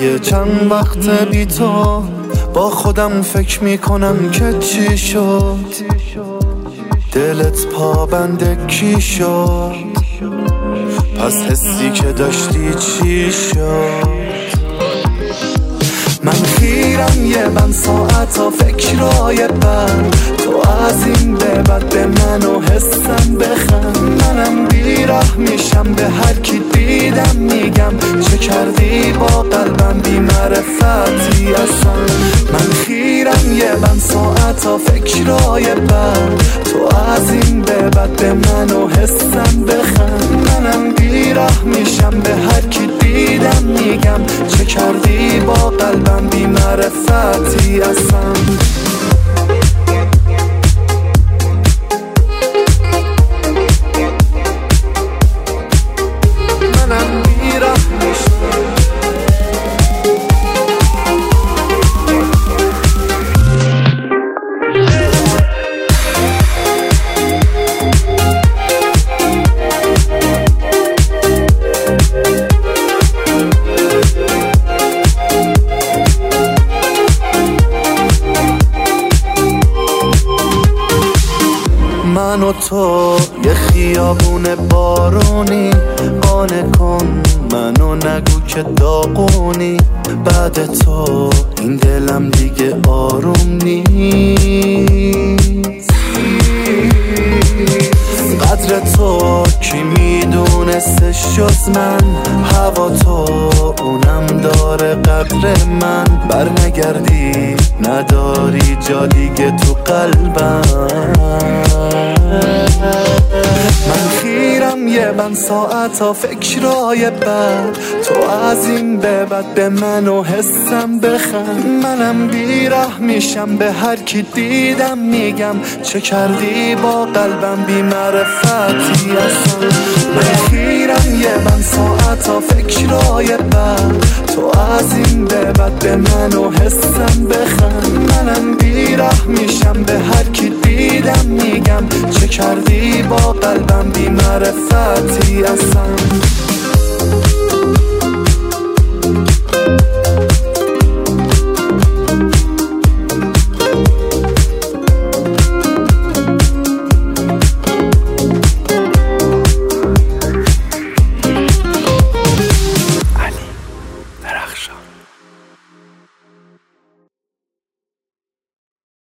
دیگه چند وقت بی تو با خودم فکر میکنم که چی شد، دلت پابند کی شد، پس حسی که داشتی چی شد. من خیرم یه بند ساعتا فکرای بد، تو از این به بعد به من و حسم بخند. منم بیره میشم به هر کی دیدم میگم چه کردی با قلبم بی معرفتی اصلا. من خیرم یه بند ساعتا فکرای بد، تو از این به بعد به من و حسم بخند. منم بیره میشم به هر کی دیدم میگم چه کردی با قلبم بی معرفتی اصلا. منم بیره میشم. من و تو یه خیابون بارونی، قانع کن منو نگو که داغونی. بعد تو این دلم دیگه آروم نیست. قدر تو کی میدونستش جز من، هوا تو اونم داره قدر من. برنگردی نداری جا دیگه تو قلبم. من خیرم یه بند ساعتا فکرای بد، تو از این به بعد به من و حسم بخند. منم بیره میشم به هر کی دیدم میگم چه کردی با قلبم بی معرفتی اصلا. من خیرم یه بند ساعتا فکرای بد، تو از این به بعد به من و حسم بخند. منم بیره میشم به هر کی دیدم میگم چه کردی با قلبم بی معرفتی اصلا.